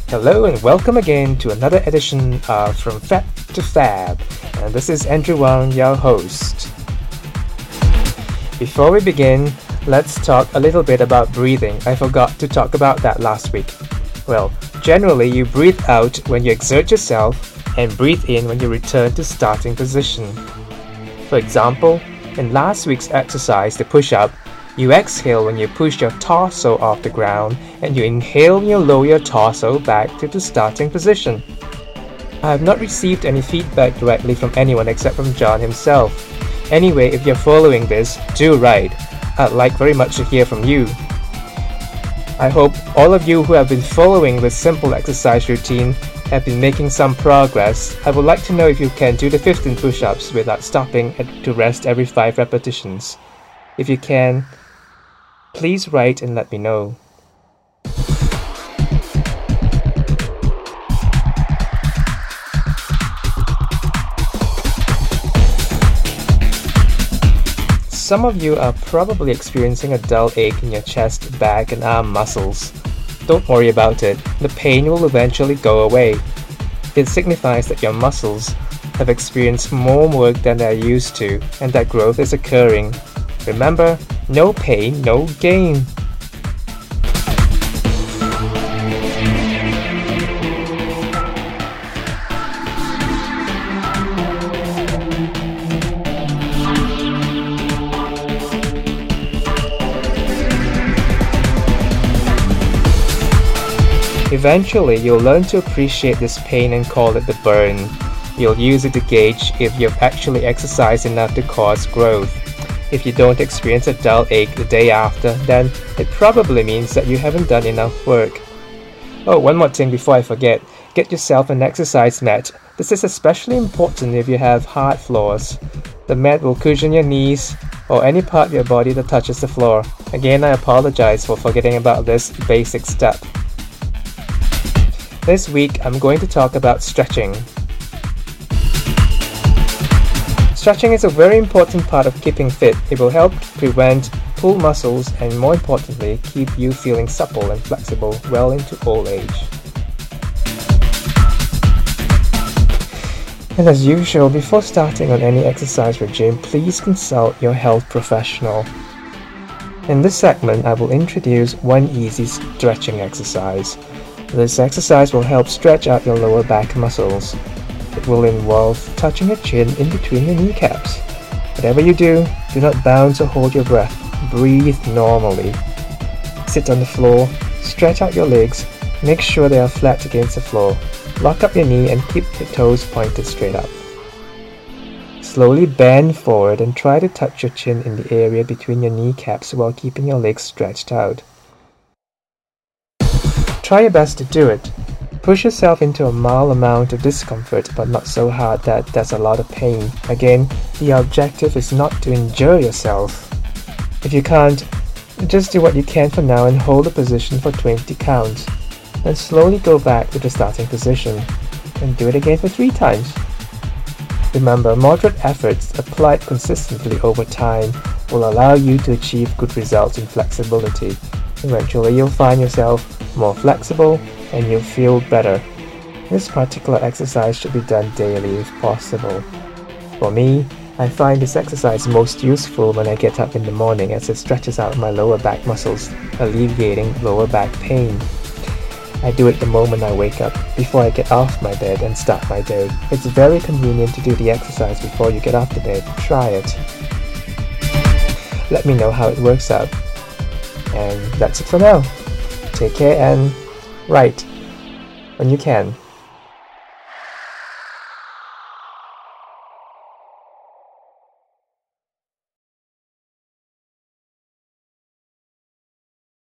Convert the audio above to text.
Hello and welcome again to another edition of From Fat to Fab, and this is Andrew Wang, your host. Before we begin, let's talk a little bit about breathing. I forgot to talk about that last week. Well, generally you breathe out when you exert yourself and breathe in when you return to starting position. For example, in last week's exercise, the push-up, you exhale when you push your torso off the ground and you inhale when you lower your torso back to the starting position. I have not received any feedback directly from anyone except from John himself. Anyway, if you're following this, do write. I'd like very much to hear from you. I hope all of you who have been following this simple exercise routine have been making some progress. I would like to know if you can do the 15 push-ups without stopping to rest every 5 repetitions. If you can, please write and let me know. Some of you are probably experiencing a dull ache in your chest, back, and arm muscles. Don't worry about it. The pain will eventually go away. It signifies that your muscles have experienced more work than they are used to, and that growth is occurring. Remember, no pain, no gain. Eventually, you'll learn to appreciate this pain and call it the burn. You'll use it to gauge if you've actually exercised enough to cause growth. If you don't experience a dull ache the day after, then it probably means that you haven't done enough work. Oh, one more thing before I forget. Get yourself an exercise mat. This is especially important if you have hard floors. The mat will cushion your knees or any part of your body that touches the floor. Again, I apologize for forgetting about this basic step. This week, I'm going to talk about stretching. Stretching is a very important part of keeping fit. It will help prevent pulled muscles and, more importantly, keep you feeling supple and flexible well into old age. And as usual, before starting on any exercise regime, please consult your health professional. In this segment, I will introduce one easy stretching exercise. This exercise will help stretch out your lower back muscles. It will involve touching your chin in between your kneecaps. Whatever you do, do not bounce or hold your breath. Breathe normally. Sit on the floor, stretch out your legs, make sure they are flat against the floor. Lock up your knee and keep your toes pointed straight up. Slowly bend forward and try to touch your chin in the area between your kneecaps while keeping your legs stretched out. Try your best to do it. Push yourself into a mild amount of discomfort, but not so hard that there's a lot of pain. Again, the objective is not to injure yourself. If you can't, just do what you can for now and hold the position for 20 counts. Then slowly go back to the starting position and do it again for 3 times. Remember, moderate efforts applied consistently over time will allow you to achieve good results in flexibility. Eventually, you'll find yourself more flexible and you'll feel better. This particular exercise should be done daily if possible. For me, I find this exercise most useful when I get up in the morning as it stretches out my lower back muscles, alleviating lower back pain. I do it the moment I wake up, before I get off my bed and start my day. It's very convenient to do the exercise before you get off the bed. Try it. Let me know how it works out. And that's it for now. Take care and write when you can.